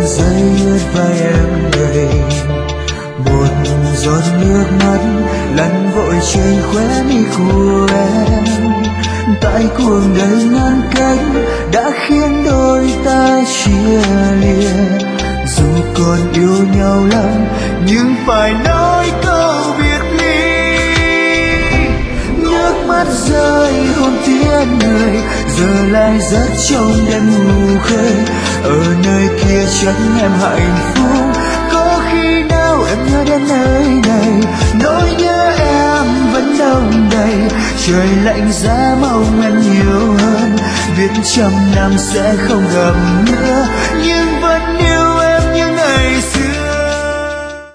rơi ướt vai em đây. Một giọt nước mắt lăn vội trên khóe mi của em. Tại cuộc đời ngăn cách đã khiến đôi ta chia lìa. Dù còn yêu nhau lắm nhưng phải nói câu biệt ly. Nước mắt rơi hôn tiếc người, giờ lại rớt trong đêm ngủ khơi. Ở nơi kia chắc em hạnh phúc, có khi nào em nhớ đến nơi này. Nỗi nhớ em vẫn đông đầy, trời lạnh giá mong em nhiều hơn. Biết trăm năm sẽ không gặp nữa,